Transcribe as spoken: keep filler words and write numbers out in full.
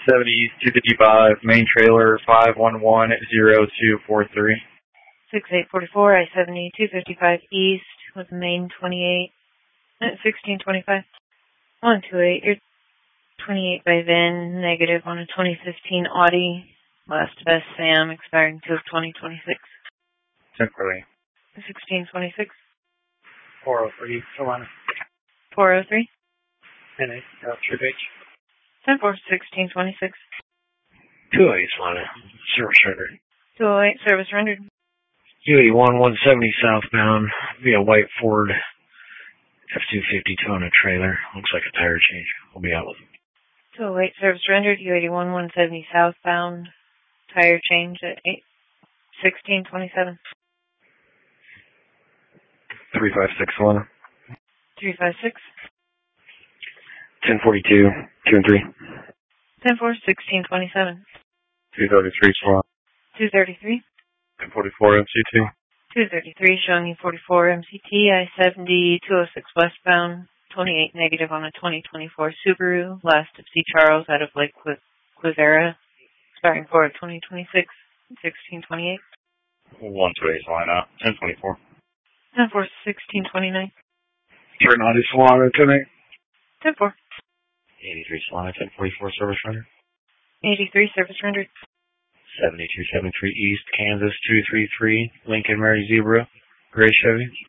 seventy East, two fifty-five, main trailer, five one one zero two four three. six eight four four, I seventy, two fifty-five East, with main twenty-eight, sixteen twenty-five. one two eight, you're twenty-eight by V I N, negative on a twenty fifteen Audi, last best Sam, expiring two of twenty twenty-six. Temporary. sixteen twenty-six. four oh three, Solana. four oh three. N A, uh, Trip H. ten four, sixteen twenty-six. two oh eight, Solana. Service rendered. two oh eight, service rendered. U eighty-one, one seventy southbound, via white Ford F two fifty Tona trailer. Looks like a tire change. We'll be out with it. two oh eight, service rendered. U eighty-one, one seventy southbound, tire change at eight sixteen twenty-seven. three five six, Solana. three five six. ten forty-two, two and three. ten four, sixteen twenty-seven. two thirty-three, Solana. two thirty-three. ten forty-four, M C T. two thirty-three, showing you forty-four M C T, I seventy, two oh six westbound, twenty-eight negative on a twenty twenty-four Subaru, last of C. Charles out of Lake Quivira, expiring for twenty twenty-six, sixteen twenty-eight. one twenty-eight, Solana. ten twenty-four. ten four, sixteen twenty-nine. three ninety, Solana. ten eight. ten four. eighty-three, Solana. ten forty-four, service rendered. eighty-three, service rendered. seventy-two seventy-three East, Kansas, two three three, Lincoln Mary Zebra, gray Chevy.